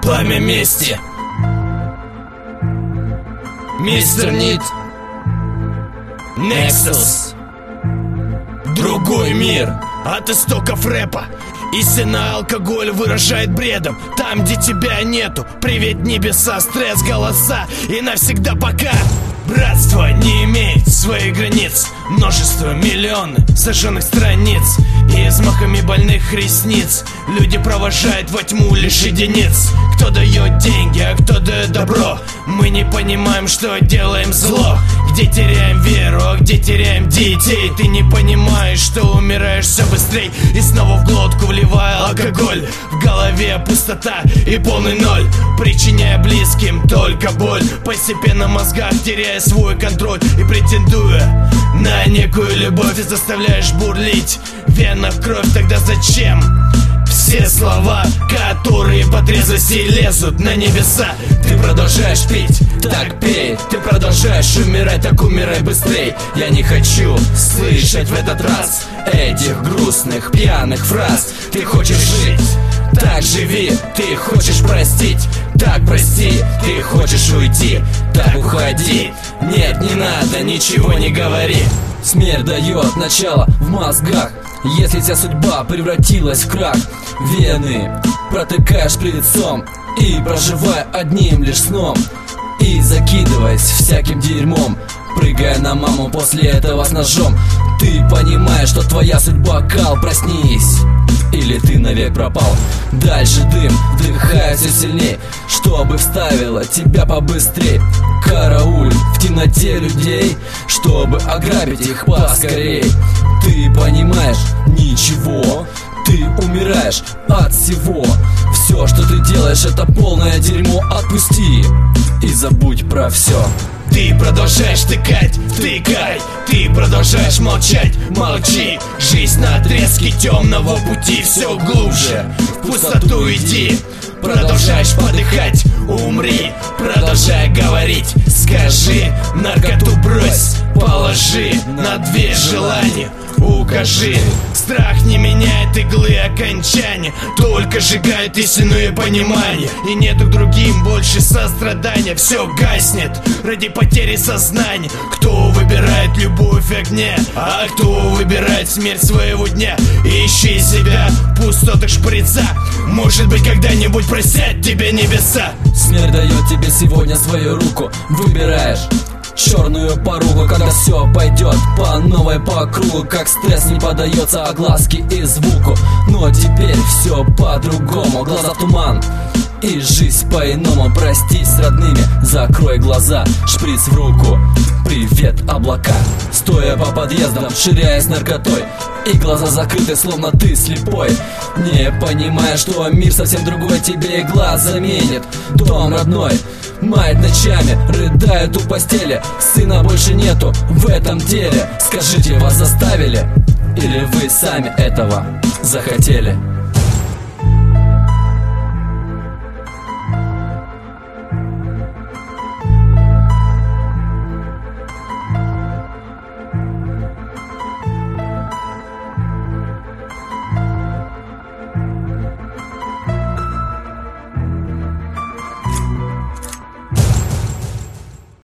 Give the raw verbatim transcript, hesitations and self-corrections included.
пламя мести. Мистер Нид, Nexus. Другой мир от истоков рэпа. Истинно алкоголь выражает бредом. Там, где тебя нету. Привет, небеса, стресс, голоса. И навсегда пока. Братство не имеет своих границ. Множество, миллионы сожженных страниц. И взмахами больных ресниц люди провожают во тьму лишь единиц. Кто дает деньги, а кто дает добро. Мы не понимаем, что делаем зло. Где теряем веру, а где теряем детей. Ты не понимаешь, что умираешь все быстрей. И снова в глотку вливая алкоголь. В голове пустота и полный ноль, причиняя близким только боль. Постепенно в мозгах теряя свой контроль. И претендуя на некую любовь, ты заставляешь бурлить в венах кровь. Тогда зачем все слова, которые по трезвости лезут на небеса? Ты продолжаешь пить, так пей. Ты продолжаешь умирать, так умирай быстрей. Я не хочу слышать в этот раз этих грустных пьяных фраз. Ты хочешь жить, так живи. Ты хочешь простить, так прости. Ты хочешь уйти, так уходи. Нет, не надо, ничего не говори. Смерть дает начало в мозгах. Если вся судьба превратилась в крах, вены протыкаешь перед лицом и проживая одним лишь сном. И закидываясь всяким дерьмом, прыгая на маму после этого с ножом. Ты понимаешь, что твоя судьба кал, проснись, или ты навек пропал. Дальше дым, вдыхая все сильней, чтобы вставило тебя побыстрей. Карауль в темноте людей, чтобы ограбить их поскорей. Ты понимаешь, ничего, ты умираешь от всего. Все, что ты делаешь, это полное дерьмо. Отпусти и забудь про все. Ты продолжаешь тыкать, втыкай. Ты продолжаешь молчать, молчи. Жизнь на отрезке темного пути. Все глубже, в пустоту иди. Продолжаешь подыхать, умри. Продолжай говорить, скажи. Наркоту брось, положи на дверь желания. Укажи. Страх не меняет иглы окончания, только сжигает истинное понимание. И нету к другим больше сострадания. Все гаснет ради потери сознания. Кто выбирает любовь в огне, а кто выбирает смерть своего дня. Ищи себя в пустотах шприца. Может быть, когда-нибудь простят тебя небеса. Смерть дает тебе сегодня свою руку. Выбираешь черную поруку, когда все пойдет по новой по кругу. Как стресс не поддается огласке и звуку. Но теперь все по-другому. Глаза туман и жизнь по-иному. Простись с родными, закрой глаза. Шприц в руку, привет облака. Стоя по подъездам, ширяясь наркотой, и глаза закрыты, словно ты слепой. Не понимая, что мир совсем другой тебе и глаз заменит. Дом родной, мать ночами рыдает у постели. Сына больше нету в этом теле. Скажите, вас заставили? Или вы сами этого захотели?